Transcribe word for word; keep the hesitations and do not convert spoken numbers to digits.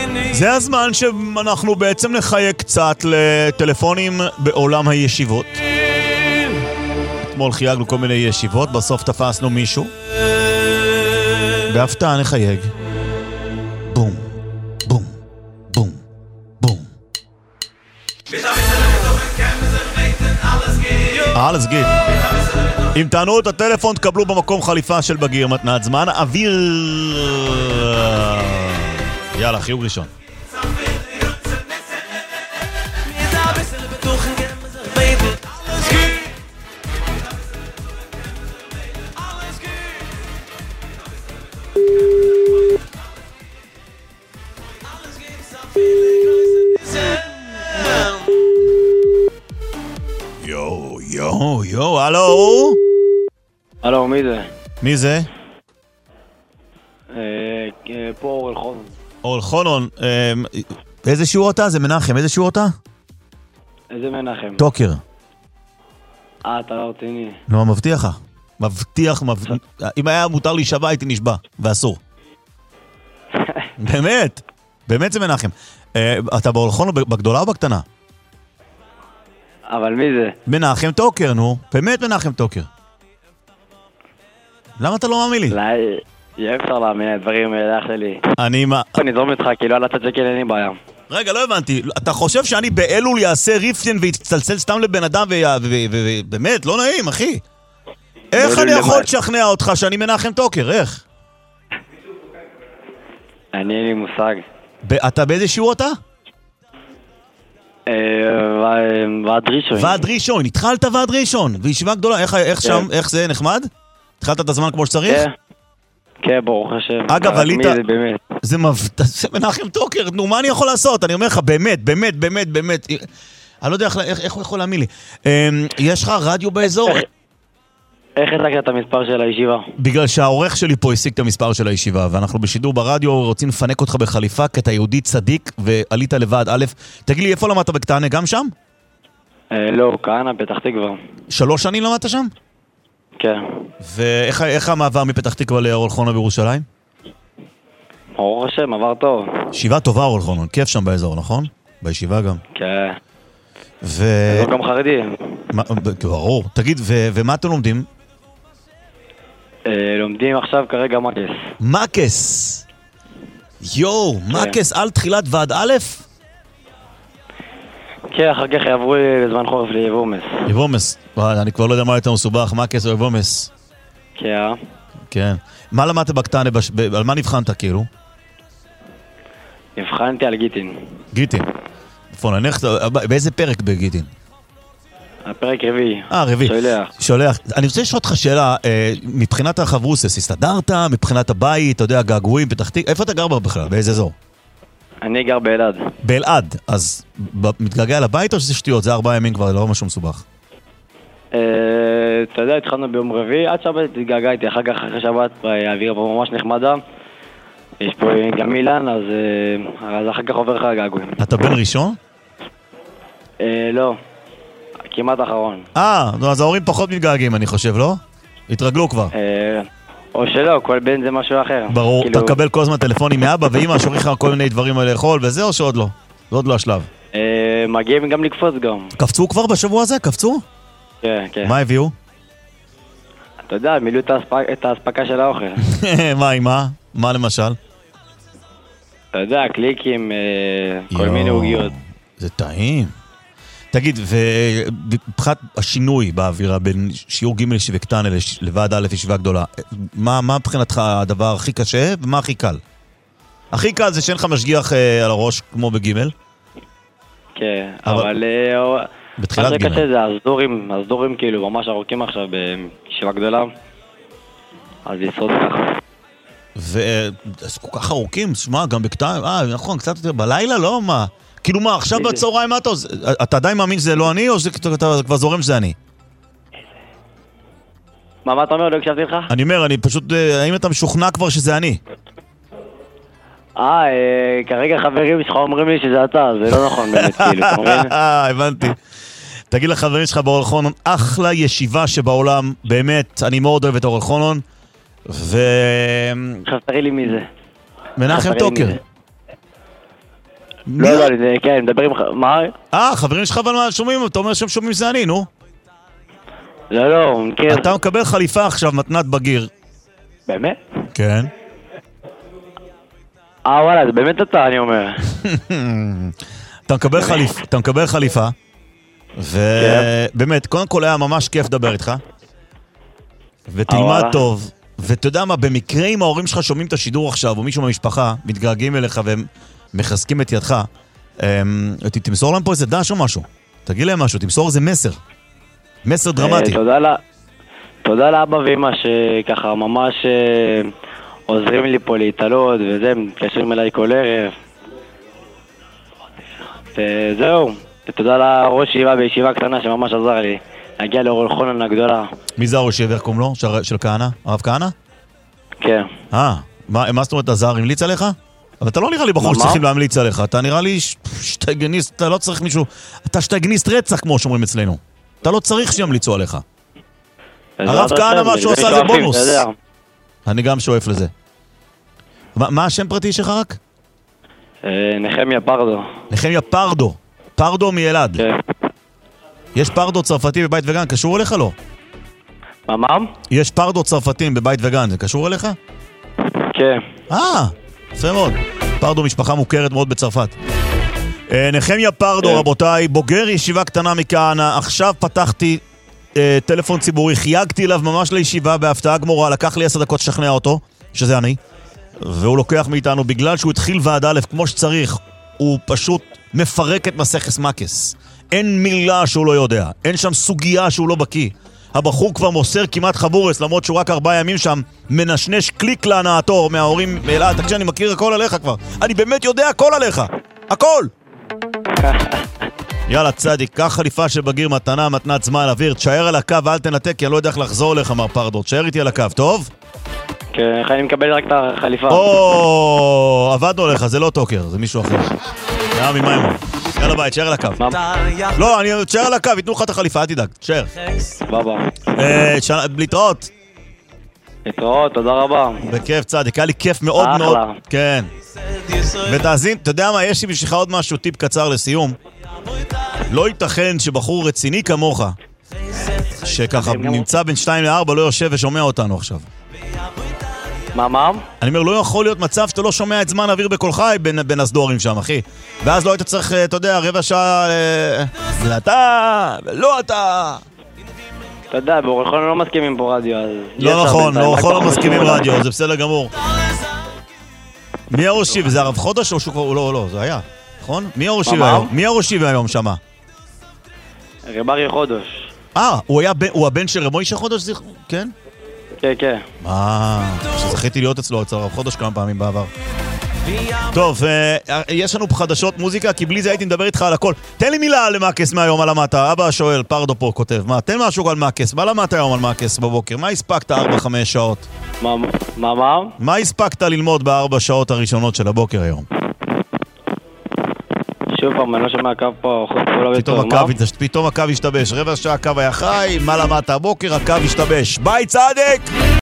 זה הזמן שאנחנו בעצם נחייק קצת לטלפונים בעולם הישיבות. אתמול חייגנו כל מיני ישיבות, בסוף תפסנו מישהו. בהפתעה נחייג. בום, בום, בום, בום. alles geht. אם תענו את הטלפון תקבלו במקום חליפה של בגיר מתנת זמן אוויר. יאללה, חיוג ראשון. יו, יו, יו, הלו? הלו, מי זה? מי זה? פה אורל חונון. אורל חונון, איזה שיעור אתה? זה מנחם, איזה שיעור אתה? איזה מנחם? טוקר. אה, אתה לא רציני. לא, מבטיח לך. מבטיח, מבטיח. אם היה מותר לי שווה, הייתי נשבע, ואסור. באמת, באמת זה מנחם. אתה באורל חונון בגדולה או בקטנה? אבל מי זה? מנחם טוקר, נו. באמת מנחם טוקר. למה אתה לא מאמין לי? לא, יהיה אפשר להאמין את דברים לאח שלי. אני מה... אני זורם איתך, כאילו על הצד שכן אין לי בעיה. רגע, לא הבנתי. אתה חושב שאני באלול יעשה ריפשן ויצטלצל סתם לבן אדם ובאמת, לא נעים, אחי. איך אני יכול לשכנע אותך שאני מנחם טוקר? איך? אני אין לי מושג. אתה באיזה שיעור אתה? ועד ראשון. ועד ראשון, התחלת ועד ראשון, וישיבה גדולה, איך שם, איך זה נחמד? התחלת את הזמן כמו שצריך? כן, כן, ברוך השם. אגב, עלית... זה באמת? זה מבט... זה מנחם טוקר, נו, מה אני יכול לעשות? אני אומר לך, באמת, באמת, באמת, באמת. אני לא יודע איך הוא יכול להאמין לי. יש לך רדיו באזור? איך השגת את המספר של הישיבה? בגלל שהעורך שלי פה השיג את המספר של הישיבה, ואנחנו בשידור ברדיו רוצים לפנק אותך בחליפה, כי אתה יהודי צדיק, ועלית לוועד א'. תגיד לי, איפה למדת בקטנה? גם שם? לא, כהנה, פתח תקווה. שלוש שנים למדת שם? כן. ואיך המעבר מפתח תקווה לאורל חונון בירושלים? ברוך השם, עבר טוב. ישיבה טובה אורל חונון, כיף שם באזור, נכון? בישיבה גם. כן. ו... אזור גם חרדי. ברור. תגיד, ומה אתם לומדים? לומדים עכשיו כרגע מקס. מקס! יואו, מקס על תחילת ועד א'? כן, אחר כך יעברו בזמן חורף ליבומס. יבומס, אני כבר לא יודע מה יותר מסובך, מקס או יבומס. כן. כן. מה למדת בקטנה, על מה נבחנת כאילו? נבחנתי על גיטין. גיטין. באיזה פרק בגיטין? הפרק רביעי. אה, רביעי. שולח. שולח. אני רוצה לשאול אותך שאלה, מבחינת החברוסס, הסתדרת? מבחינת הבית, אתה יודע, געגועים, פתח תקווה, איפה אתה גר בכלל? באיזה אזור? אני גר באלעד. באלעד, אז מתגעגע לבית או שזה שטויות? זה ארבעה ימים כבר, לא משהו מסובך. אתה יודע, התחלנו ביום רביעי, עד שבת התגעגעתי, אחר כך אחרי שבת האווירה פה ממש נחמדה. יש פה גם אילן, אז אחר כך עובר לך הגעגועים. אתה בן ראשון? לא, כמעט אחרון. אה, אז ההורים פחות מתגעגעים, אני חושב, לא? התרגלו כבר. או שלא, כל בן זה משהו אחר. ברור, אתה מקבל כל הזמן טלפונים מאבא ואמא שוריך לך כל מיני דברים לאכול וזה, או שעוד לא? זה עוד לא השלב. מגיעים גם לקפוץ גם. קפצו כבר בשבוע הזה? קפצו? כן, כן. מה הביאו? אתה יודע, מילאו את ההספקה של האוכל. מה, עם מה? מה למשל? אתה יודע, קליקים, כל מיני עוגיות. זה טעים. תגיד, ובפחת השינוי באווירה בין שיעור ג' ישיבה קטנה לוועד א' ישיבה גדולה, מה מבחינתך הדבר הכי קשה ומה הכי קל? הכי קל זה שאין לך משגיח על הראש כמו בג' כן, אבל בתחילת ג' מה שקשה זה הסדורים, הסדורים כאילו ממש ארוכים עכשיו בישיבה גדולה, אז יסוד ככה. ואז כל כך ארוכים, שמע, גם בקטנה, אה, נכון, קצת יותר בלילה, לא? מה? כאילו מה, עכשיו בצהריים, אתה עדיין מאמין שזה לא אני, או שאתה כבר זורם שזה אני? מה, מה אתה אומר? לא הקשבתי לך? אני אומר, אני פשוט, האם אתה משוכנע כבר שזה אני? אה, כרגע חברים שלך אומרים לי שזה אתה, זה לא נכון באמת, כאילו, אתה מבין? אה, הבנתי. תגיד לחברים שלך באורל חונון, אחלה ישיבה שבעולם, באמת, אני מאוד אוהב את אורל חונון, ו... עכשיו תראי לי מי זה. מנחם טוקר. לא, לא, כן, מדבר עם... מה? אה, חברים שלך אבל מה שומעים? אתה אומר שהם שומעים זה אני, נו. לא, לא, הוא מכיר. אתה מקבל חליפה עכשיו, מתנת בגיר. באמת? כן. אה, וואלה, זה באמת אתה, אני אומר. אתה מקבל חליפה, אתה מקבל חליפה, ובאמת, קודם כל היה ממש כיף לדבר איתך, ותלמד טוב, ואתה יודע מה, במקרה אם ההורים שלך שומעים את השידור עכשיו, או מישהו מהמשפחה, מתגעגעים אליך והם מחזקים את ידך, תמסור להם פה איזה דש או משהו, תגיד להם משהו, תמסור איזה מסר, מסר דרמטי. תודה לאבא ואמא שככה ממש עוזרים לי פה להתעלות, וזה, מתקשרים אליי כל ערב. וזהו, ותודה לראש ישיבה בישיבה קטנה שממש עזר לי להגיע לאורל חונן הגדולה. מי זה הראש ישיבה, איך קוראים לו? של כהנא? הרב כהנא? כן. אה, מה זאת אומרת, הזר המליץ עליך? אבל אתה לא נראה לי בחור שצריכים להמליץ עליך, אתה נראה לי שטייגניסט, אתה לא צריך מישהו, אתה שטייגניסט רצח כמו שאומרים אצלנו. אתה לא צריך שימליצו עליך. הרב כהנא מה שהוא עשה זה בונוס. אני גם שואף לזה. מה השם פרטי שלך רק? נחמיה פרדו. נחמיה פרדו. פרדו מילד. כן. יש פרדו צרפתי בבית וגן, קשור אליך לא? מה מה? יש פרדו צרפתים בבית וגן, זה קשור אליך? כן. אה, יפה מאוד. פרדו משפחה מוכרת מאוד בצרפת. נחמיה פרדו, רבותיי, בוגר ישיבה קטנה מכהנא, עכשיו פתחתי טלפון ציבורי, חייגתי אליו ממש לישיבה בהפתעה גמורה, לקח לי עשר דקות לשכנע אותו, שזה אני, והוא לוקח מאיתנו, בגלל שהוא התחיל ועד א' כמו שצריך, הוא פשוט מפרק את מסכת מקס. אין מילה שהוא לא יודע, אין שם סוגיה שהוא לא בקיא. הבחור כבר מוסר כמעט חבורס, למרות שהוא רק ארבעה ימים שם, מנשנש קליק להנאתו מההורים מאלעד. תקשיב, אני מכיר הכל עליך כבר. אני באמת יודע הכל עליך. הכל! יאללה צדיק, קח חליפה של בגיר מתנה, מתנת זמן אוויר, תשאר על הקו ואל תנתק, כי אני לא יודע איך לחזור לך, מר פרדו. תשאר איתי על הקו, טוב? כן, איך אני מקבל רק את החליפה? או, עבדנו לך, זה לא טוקר, זה מישהו אחר. היה ממימון. יאללה ביי, תשאר על הקו. לא, אני תשאר על הקו, יתנו לך את החליפה, אל תדאג, תשאר. בבא. להתראות. להתראות, תודה רבה. בכיף צדיק, היה לי כיף מאוד מאוד. אחלה. כן. ותאזין, אתה יודע מה, יש לי בשבילך עוד משהו, טיפ קצר לסיום. לא ייתכן שבחור רציני כמוך, שככה נמצא בין שתיים לארבע, לא יושב ושומע אותנו עכשיו. מה, מה? אני אומר, לא יכול להיות מצב שאתה לא שומע את זמן אוויר בכל חי בין, בין הסדורים שם, אחי. ואז לא היית צריך, אתה יודע, רבע שעה... זה אתה, ולא אתה. אתה יודע, באורל חונן לא מסכימים פה רדיו, אז... לא נכון, באורל חונן לא מסכימים רדיו, זה בסדר גמור. מי הראשי? זה הרב חודש או שהוא כבר... לא, לא, זה היה. נכון? מי הראשי היום? מי הראשי היום שמה? רב אריה חודש. אה, הוא הבן של רב מוישה חודש, כן? כן, כן. אה, שזכיתי להיות אצלו, אצל הרב חודש כמה פעמים בעבר. טוב, יש לנו חדשות מוזיקה, כי בלי זה הייתי מדבר איתך על הכל. תן לי מילה למאקס מהיום, על המטה. אבא שואל, פרדו פה כותב, מה, תן משהו על מאקס. מה למדת היום על מאקס בבוקר? מה הספקת ארבע חמש שעות? מה, מה, מה? מה הספקת ללמוד בארבע שעות הראשונות של הבוקר היום? שוב פעם, אני לא שומע הקו פה, פתאום הקו השתבש, רבע שעה הקו היה חי, מה למדת הבוקר, הקו השתבש. ביי צדק!